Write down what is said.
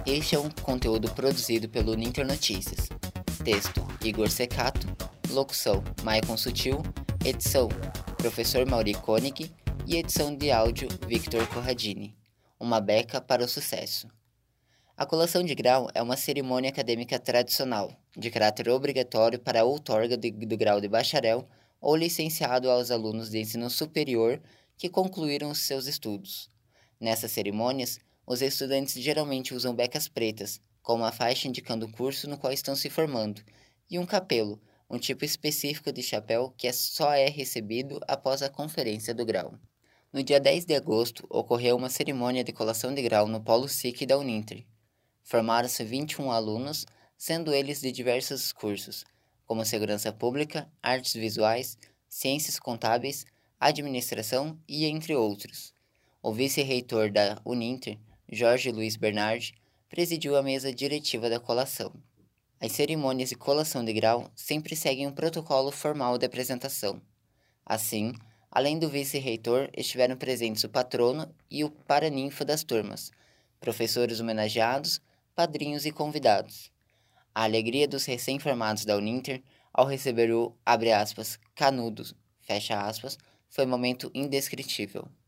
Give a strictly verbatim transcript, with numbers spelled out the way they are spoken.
Este é um conteúdo produzido pelo Ninter Notícias. Texto: Igor Secato. Locução: Maicon Sutil. Edição: Professor Mauri Koenig. E edição de áudio: Victor Corradini. Uma beca para o sucesso. A colação de grau é uma cerimônia acadêmica tradicional, de caráter obrigatório para a outorga de, do grau de bacharel ou licenciado aos alunos de ensino superior que concluíram os seus estudos. Nessas cerimônias, os estudantes geralmente usam becas pretas, com uma faixa indicando o curso no qual estão se formando, e um capelo, um tipo específico de chapéu que só é recebido após a conferência do grau. No dia dez de agosto, ocorreu uma cerimônia de colação de grau no Polo S I C da Uninter. Formaram-se vinte e um alunos, sendo eles de diversos cursos, como Segurança Pública, Artes Visuais, Ciências Contábeis, Administração e entre outros. O vice-reitor da Uninter, Jorge Luiz Bernardi, presidiu a mesa diretiva da colação. As cerimônias de colação de grau sempre seguem um protocolo formal de apresentação. Assim, além do vice-reitor, estiveram presentes o patrono e o paraninfo das turmas, professores homenageados, padrinhos e convidados. A alegria dos recém-formados da Uninter ao receber o, abre aspas, canudo, fecha aspas, foi um momento indescritível.